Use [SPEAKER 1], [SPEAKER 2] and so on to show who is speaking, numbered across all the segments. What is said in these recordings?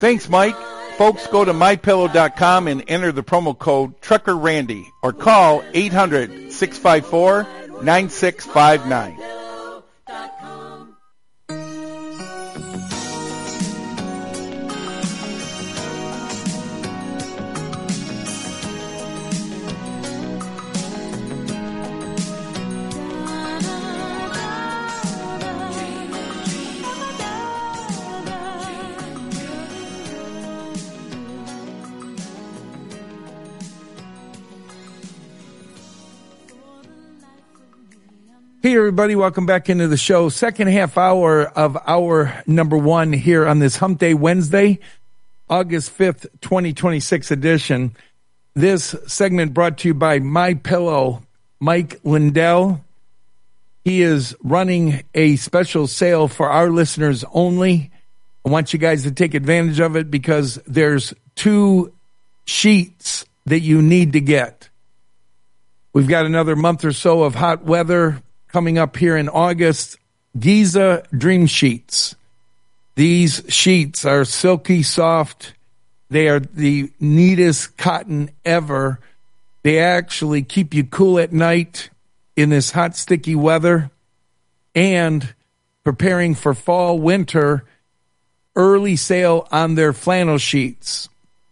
[SPEAKER 1] Thanks, Mike. Folks, go to mypillow.com and enter the promo code TruckerRandy or call 800-654-9659.
[SPEAKER 2] Hey, everybody. Welcome back into the show. Second half hour of hour number one here on this Hump Day Wednesday, August 5th, 2026 edition. This segment brought to you by MyPillow, Mike Lindell. He is running a special sale for our listeners only. I want you guys to take advantage of it because there's 2 sheets that you need to get. We've got another month or so of hot weather coming up here in August. Giza Dream Sheets. These sheets are silky soft. They are the neatest cotton ever. They actually keep you cool at night in this hot, sticky weather. And preparing for fall, winter, early sale on their flannel sheets.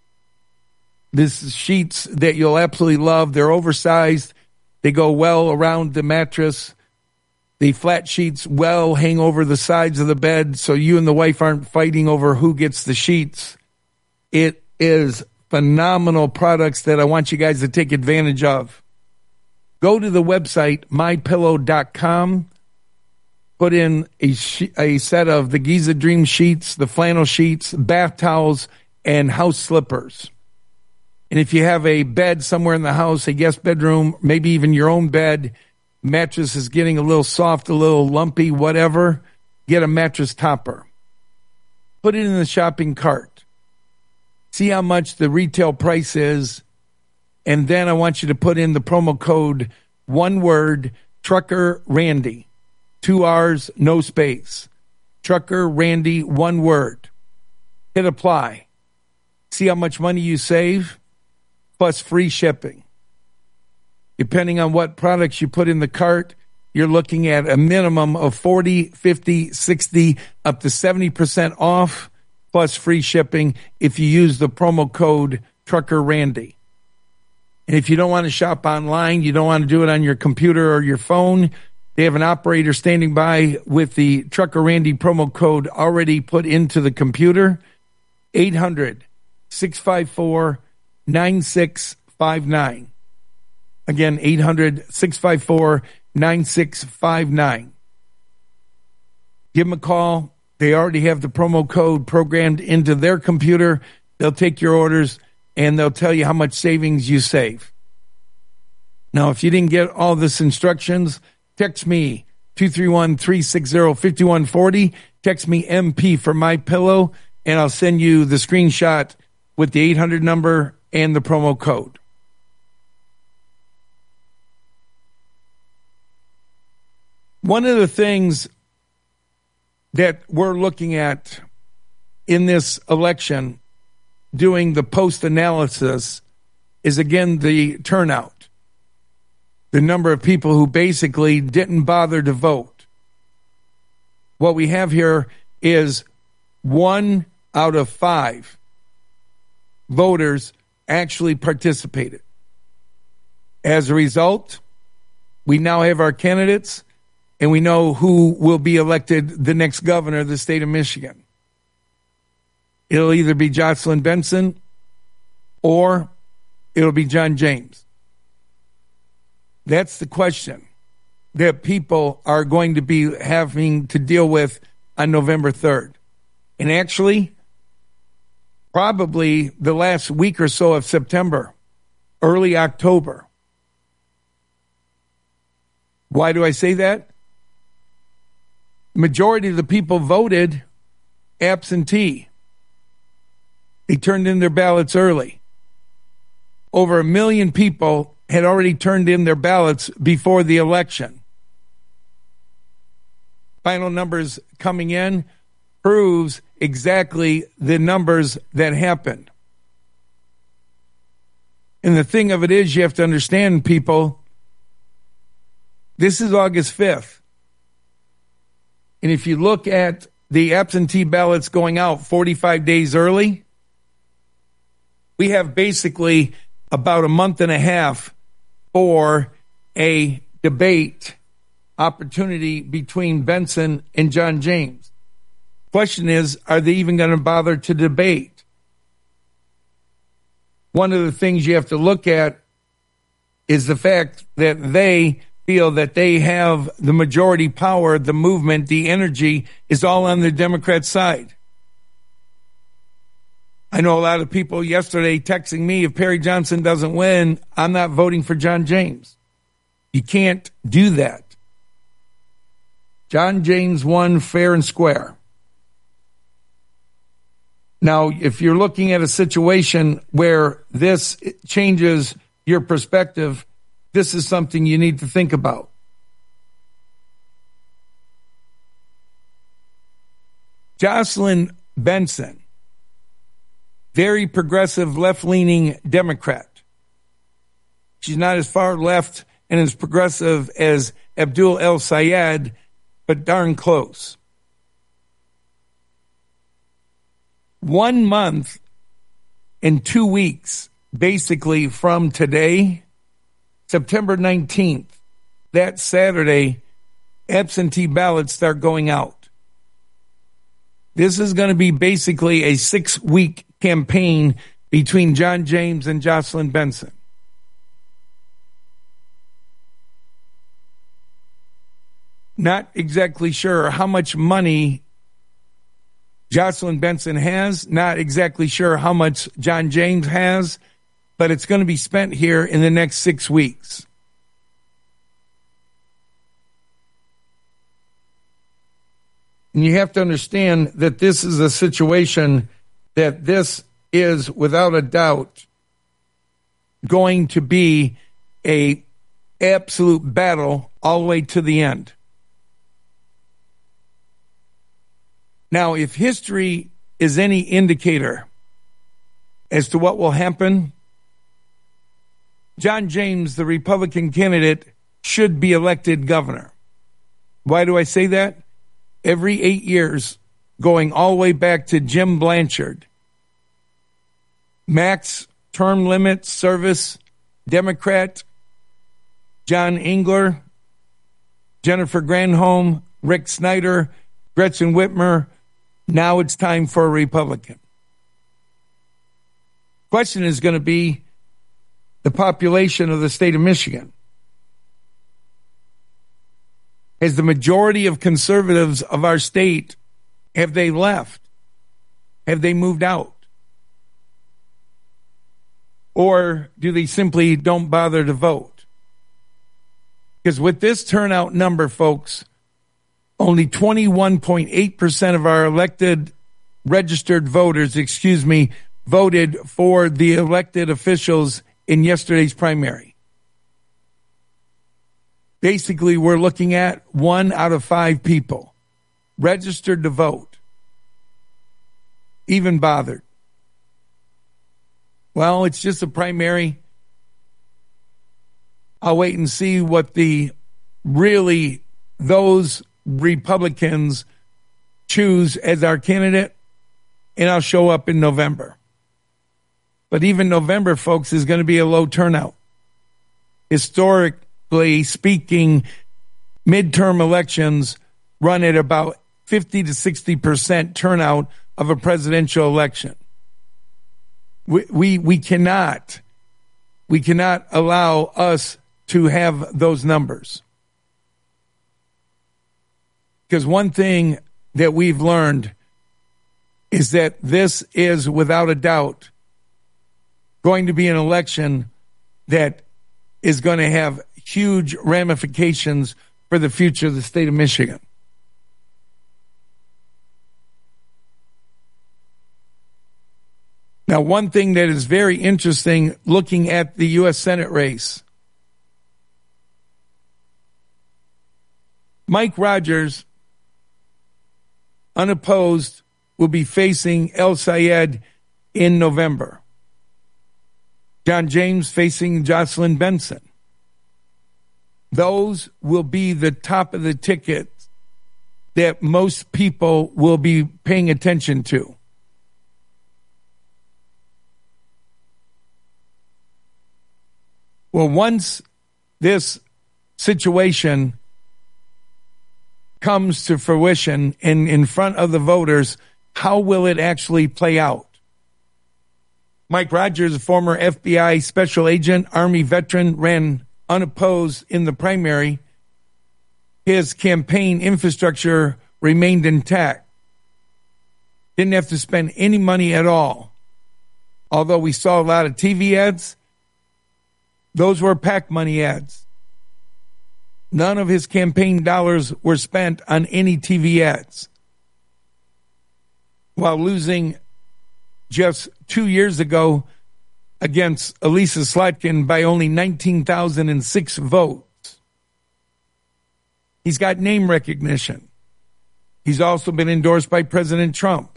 [SPEAKER 2] This is sheets that you'll absolutely love. They're oversized. They go well around the mattress. The flat sheets well hang over the sides of the bed so you and the wife aren't fighting over who gets the sheets. It is phenomenal products that I want you guys to take advantage of. Go to the website, mypillow.com. Put in a set of the Giza Dream Sheets, the flannel sheets, bath towels, and house slippers. And if you have a bed somewhere in the house, a guest bedroom, maybe even your own bed, mattress is getting a little soft, a little lumpy, whatever, get a mattress topper. Put it in the shopping cart. See how much the retail price is, and then I want you to put in the promo code, one word, Trucker Randy. 2 R's, no space. Trucker Randy, one word. Hit apply. See how much money you save, plus free shipping. Depending on what products you put in the cart, you're looking at a minimum of 40, 50, 60, up to 70% off, plus free shipping if you use the promo code Trucker Randy. And if you don't want to shop online, you don't want to do it on your computer or your phone, they have an operator standing by with the Trucker Randy promo code already put into the computer. 800-654-9659. Again, 800-654-9659. Give them a call. They already have the promo code programmed into their computer. They'll take your orders, and they'll tell you how much savings you save. Now, if you didn't get all this instructions, text me, 231-360-5140. Text me MP for MyPillow, and I'll send you the screenshot with the 800 number and the promo code. One of the things that we're looking at in this election, doing the post-analysis, is again the turnout. The number of people who basically didn't bother to vote. What we have here is 1 out of 5 voters actually participated. As a result, we now have our candidates, and we know who will be elected the next governor of the state of Michigan. It'll either be Jocelyn Benson or it'll be John James. That's the question that people are going to be having to deal with on November 3rd. And actually, probably the last week or so of September, early October. Why do I say that? Majority of the people voted absentee. They turned in their ballots early. Over 1 million people had already turned in their ballots before the election. Final numbers coming in, proves exactly the numbers that happened. And the thing of it is, you have to understand, people, this is August 5th. And if you look at the absentee ballots going out 45 days early, we have basically about a month and a half for a debate opportunity between Benson and John James. Question is, are they even going to bother to debate? One of the things you have to look at is the fact that they feel that they have the majority power, the movement, the energy is all on the Democrat side. I know a lot of people yesterday texting me, if Perry Johnson doesn't win, I'm not voting for John James. You can't do that. John James won fair and square. Now, if you're looking at a situation where this changes your perspective, this is something you need to think about. Jocelyn Benson, very progressive, left-leaning Democrat. She's not as far left and as progressive as Abdul El-Sayed, but darn close. 1 month and 2 weeks, basically from today, September 19th, that Saturday, absentee ballots start going out. This is going to be basically a 6-week campaign between John James and Jocelyn Benson. Not exactly sure how much money Jocelyn Benson has, not exactly sure how much John James has, but it's going to be spent here in the next 6 weeks. And you have to understand that this is a situation that this is, without a doubt, going to be a absolute battle all the way to the end. Now, if history is any indicator as to what will happen, John James, the Republican candidate, should be elected governor. Why do I say that? Every 8 years, going all the way back to Jim Blanchard, max term limit service, Democrat, John Engler, Jennifer Granholm, Rick Snyder, Gretchen Whitmer. Now it's time for a Republican. Question is going to be the population of the state of Michigan. Has the majority of conservatives of our state, have they left? Have they moved out? Or do they simply don't bother to vote? Because with this turnout number, folks, only 21.8% of our registered voters, voted for the elected officials in yesterday's primary. Basically, we're looking at 1 out of 5 people registered to vote, even bothered. Well, it's just a primary. I'll wait and see what those Republicans choose as our candidate, and I'll show up in November. But even November, folks, is going to be a low turnout. Historically speaking, midterm elections run at about 50 to 60% turnout of a presidential election. We cannot allow us to have those numbers. Because one thing that we've learned is that this is, without a doubt, going to be an election that is going to have huge ramifications for the future of the state of Michigan. Now, one thing that is very interesting looking at the U.S. Senate race, Mike Rogers unopposed, will be facing El Sayed in November. John James facing Jocelyn Benson. Those will be the top of the ticket that most people will be paying attention to. Well, once this situation comes to fruition in front of the voters, how will it actually play out? Mike Rogers, a former FBI special agent, Army veteran, ran unopposed in the primary. His campaign infrastructure remained intact. Didn't have to spend any money at all. Although we saw a lot of TV ads, those were PAC money ads. None of his campaign dollars were spent on any TV ads. While losing just 2 years ago against Elisa Slotkin by only 19,006 votes. He's got name recognition. He's also been endorsed by President Trump.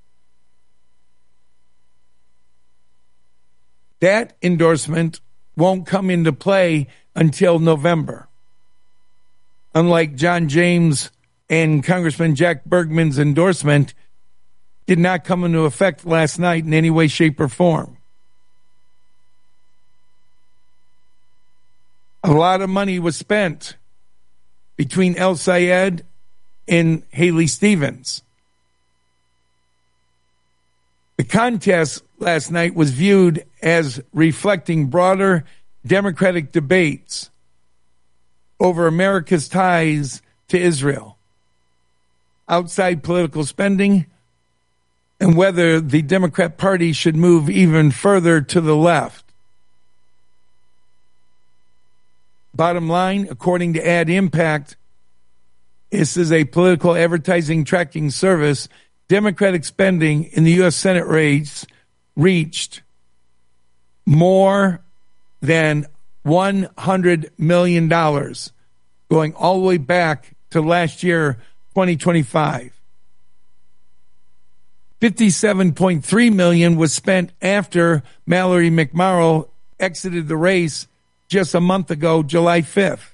[SPEAKER 2] That endorsement won't come into play until November. Unlike John James and Congressman Jack Bergman's endorsement, did not come into effect last night in any way, shape, or form. A lot of money was spent between El Sayed and Haley Stevens. The contest last night was viewed as reflecting broader Democratic debates over America's ties to Israel, outside political spending, and whether the Democrat Party should move even further to the left. Bottom line, according to Ad Impact, this is a political advertising tracking service, Democratic spending in the U.S. Senate race reached more than $100 million, going all the way back to last year, 2025. $57.3 million was spent after Mallory McMorrow exited the race just a month ago, July 5th.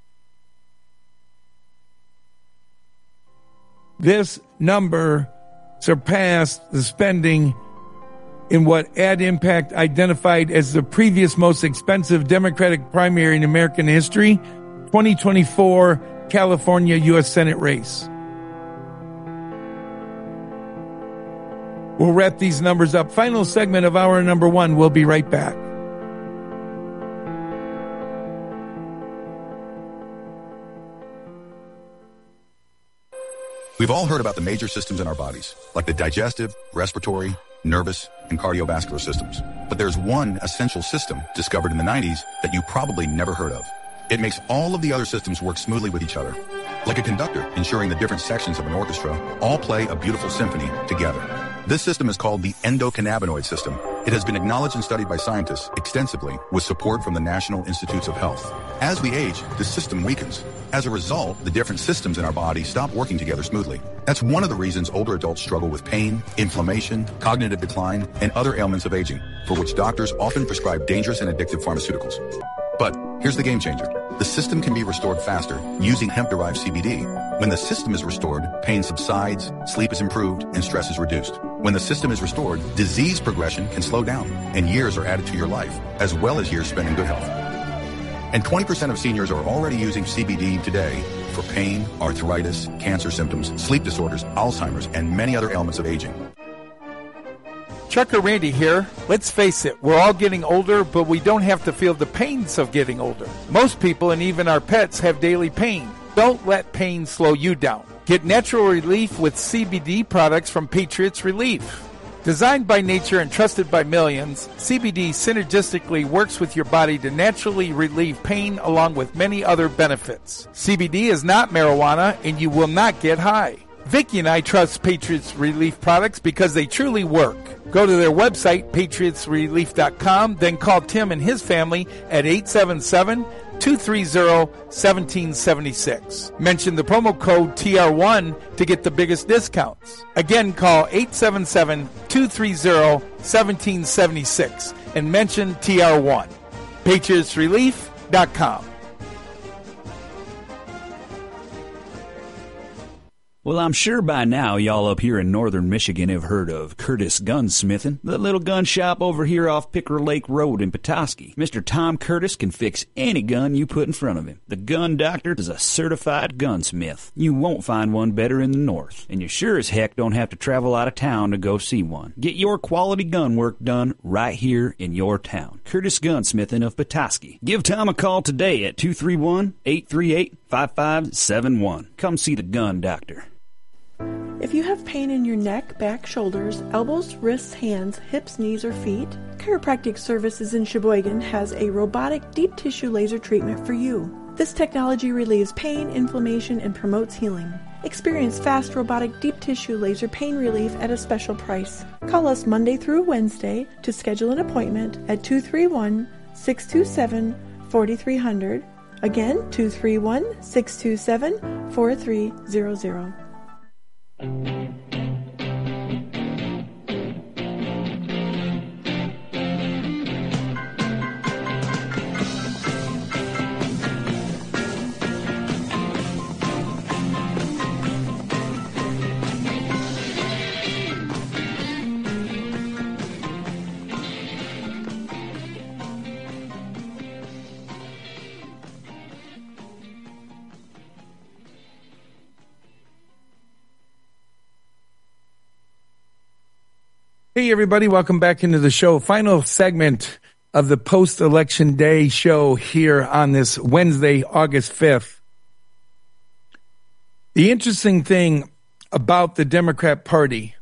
[SPEAKER 2] This number surpassed the spending in what Ad Impact identified as the previous most expensive Democratic primary in American history, 2024 California U.S. Senate race. We'll wrap these numbers up. Final segment of hour number one. We'll be right back.
[SPEAKER 3] We've all heard about the major systems in our bodies, like the digestive, respiratory, nervous, and cardiovascular systems. But there's one essential system discovered in the 90s that you probably never heard of. It makes all of the other systems work smoothly with each other, like a conductor ensuring the different sections of an orchestra all play a beautiful symphony together. This system is called the endocannabinoid system. It has been acknowledged and studied by scientists extensively with support from the National Institutes of Health. As we age, the system weakens. As a result, the different systems in our body stop working together smoothly. That's one of the reasons older adults struggle with pain, inflammation, cognitive decline, and other ailments of aging, for which doctors often prescribe dangerous and addictive pharmaceuticals. But here's the game changer. The system can be restored faster using hemp-derived CBD. When the system is restored, pain subsides, sleep is improved, and stress is reduced. When the system is restored, disease progression can slow down, and years are added to your life, as well as years spent in good health. And 20% of seniors are already using CBD today for pain, arthritis, cancer symptoms, sleep disorders, Alzheimer's, and many other ailments of aging.
[SPEAKER 1] Trucker Randy here. Let's face it, we're all getting older, but we don't have to feel the pains of getting older. Most people and even our pets have daily pain. Don't let pain slow you down. Get natural relief with CBD products from Patriots Relief. Designed by nature and trusted by millions, CBD synergistically works with your body to naturally relieve pain along with many other benefits. CBD is not marijuana and you will not get high. Vicky and I trust Patriots Relief products because they truly work. Go to their website, patriotsrelief.com, then call Tim and his family at 877 877-230-1776. Mention the promo code TR1 to get the biggest discounts. Again, call 877-230-1776 and mention TR1. PatriotsRelief.com.
[SPEAKER 4] Well, I'm sure by now y'all up here in northern Michigan have heard of Curtis Gunsmithing, the little gun shop over here off Picker Lake Road in Petoskey. Mr. Tom Curtis can fix any gun you put in front of him. The Gun Doctor is a certified gunsmith. You won't find one better in the north, and you sure as heck don't have to travel out of town to go see one. Get your quality gun work done right here in your town. Curtis Gunsmithing of Petoskey. Give Tom a call today at 231-838-5571. Come see the Gun Doctor.
[SPEAKER 5] If you have pain in your neck, back, shoulders, elbows, wrists, hands, hips, knees, or feet, Chiropractic Services in Sheboygan has a robotic deep tissue laser treatment for you. This technology relieves pain, inflammation, and promotes healing. Experience fast robotic deep tissue laser pain relief at a special price. Call us Monday through Wednesday to schedule an appointment at 231-627-4300. Again, 231-627-4300.
[SPEAKER 2] Hey, everybody. Welcome back into the show. Final segment of the post-election day show here on this Wednesday, August 5th. The interesting thing about the Democrat Party,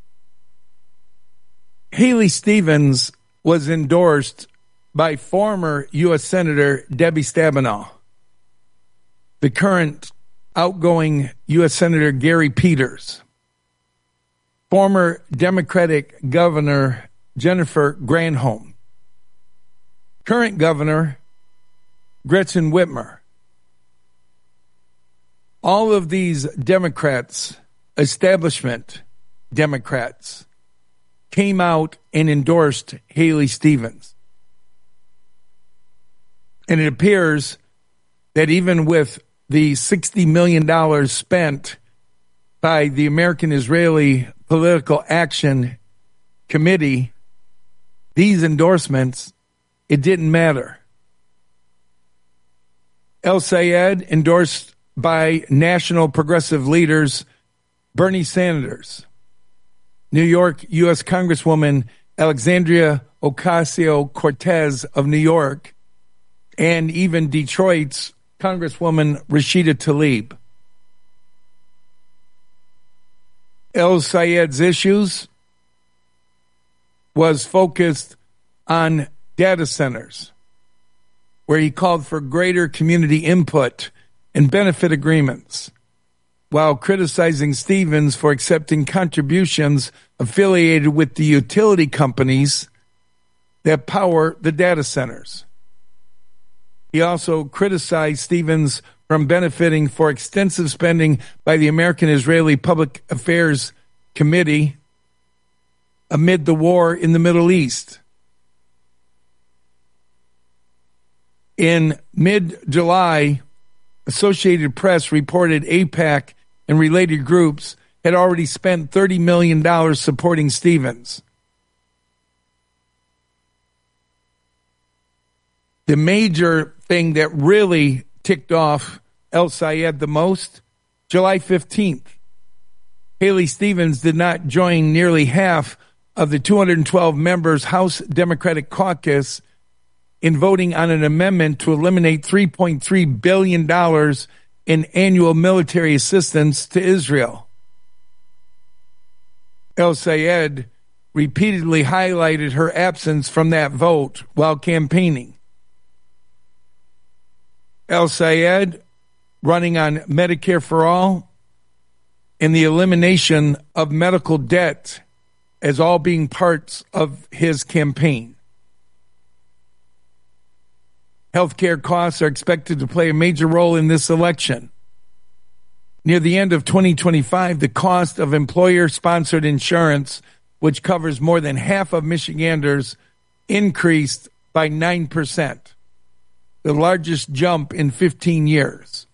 [SPEAKER 2] Haley Stevens was endorsed by former U.S. Senator Debbie Stabenow, the current outgoing U.S. Senator Gary Peters, former Democratic Governor Jennifer Granholm, current Governor Gretchen Whitmer. All of these Democrats, establishment Democrats, came out and endorsed Haley Stevens. And it appears that even with the $60 million spent by the American-Israeli Political Action Committee, these endorsements, it didn't matter. El Sayed, endorsed by national progressive leaders Bernie Sanders, New York U.S. Congresswoman Alexandria Ocasio-Cortez of New York, and even Detroit's Congresswoman Rashida Tlaib. El Sayed's issues was focused on data centers, where he called for greater community input and benefit agreements, while criticizing Stevens for accepting contributions affiliated with the utility companies that power the data centers. He also criticized Stevens from benefiting for extensive spending by the American-Israeli Public Affairs Committee amid the war in the Middle East. In mid-July, Associated Press reported AIPAC and related groups had already spent $30 million supporting Stevens. The major thing that really ticked off El Sayed the most, July 15th, Haley Stevens did not join nearly half of the 212 members House Democratic Caucus in voting on an amendment to eliminate $3.3 billion in annual military assistance to Israel. El Sayed repeatedly highlighted her absence from that vote while campaigning. El Sayed running on Medicare for All and the elimination of medical debt as all being parts of his campaign. Healthcare costs are expected to play a major role in this election. Near the end of 2025, the cost of employer-sponsored insurance, which covers more than half of Michiganders, increased by 9%, the largest jump in 15 years.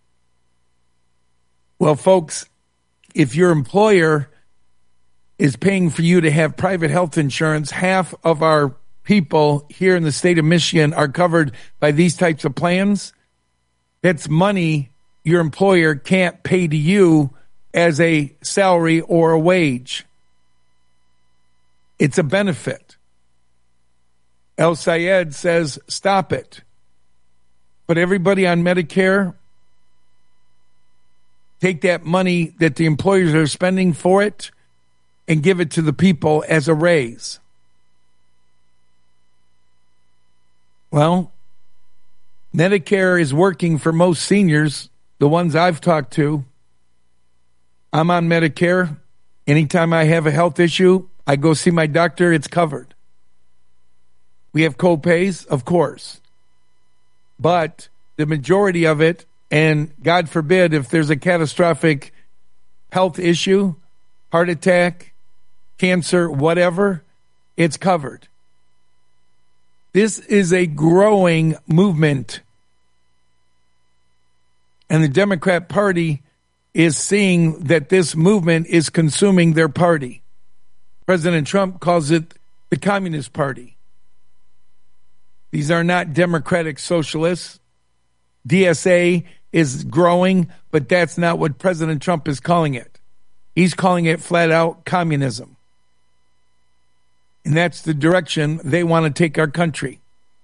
[SPEAKER 2] Well, folks, if your employer is paying for you to have private health insurance, half of our people here in the state of Michigan are covered by these types of plans. That's money your employer can't pay to you as a salary or a wage. It's a benefit. El Sayed says, stop it. But everybody on Medicare, take that money that the employers are spending for it and give it to the people as a raise. Well, Medicare is working for most seniors, the ones I've talked to. I'm on Medicare. Anytime I have a health issue, I go see my doctor, it's covered. We have co-pays, of course. But the majority of it, and God forbid if there's a catastrophic health issue, heart attack, cancer, whatever, it's covered. This is a growing movement. And the Democrat Party is seeing that this movement is consuming their party. President Trump calls it the Communist Party. These are not democratic socialists. DSA is growing, but that's not what President Trump is calling it. He's calling it flat out communism. And that's the direction they want to take our country.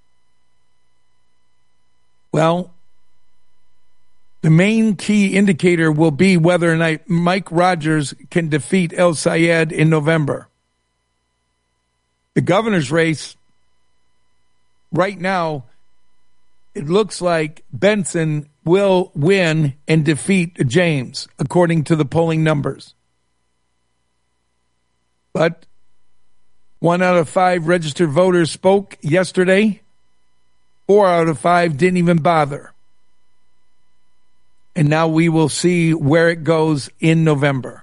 [SPEAKER 2] Well, the main key indicator will be whether or not Mike Rogers can defeat El Sayed in November. The governor's race, right now, it looks like Benson will win and defeat James, according to the polling numbers. But 1 out of 5 registered voters spoke yesterday. 4 out of 5 didn't even bother. And now we will see where it goes in November.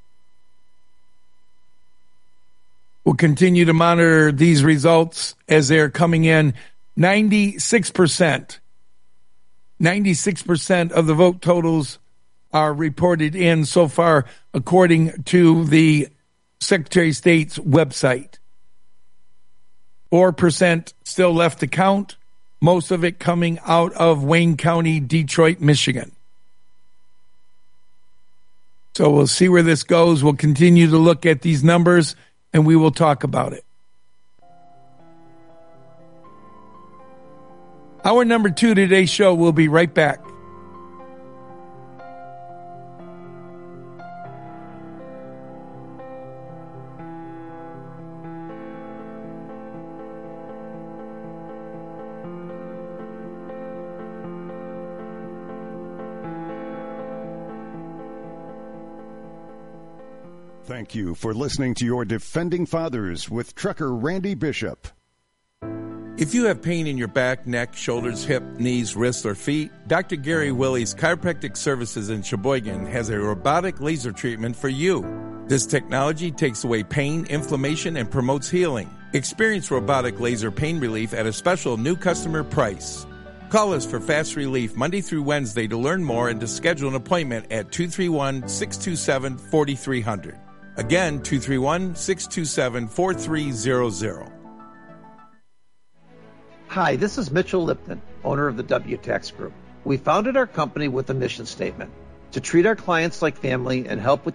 [SPEAKER 2] We'll continue to monitor these results as they're coming in. 96% of the vote totals are reported in so far, according to the Secretary of State's website. 4% still left to count, most of it coming out of Wayne County, Detroit, Michigan. So we'll see where this goes. We'll continue to look at these numbers, and we will talk about it. Hour number 2 today's show. We'll be right back.
[SPEAKER 6] Thank you for listening to your Defending Fathers with Trucker Randy Bishop.
[SPEAKER 2] If you have pain in your back, neck, shoulders, hip, knees, wrists, or feet, Dr. Gary Willie's Chiropractic Services in Sheboygan has a robotic laser treatment for you. This technology takes away pain, inflammation, and promotes healing. Experience robotic laser pain relief at a special new customer price. Call us for fast relief Monday through Wednesday to learn more and to schedule an appointment at 231-627-4300. Again, 231-627-4300.
[SPEAKER 7] Hi, this is Mitchell Lipton, owner of the W-Tax Group. We founded our company with a mission statement: to treat our clients like family and help with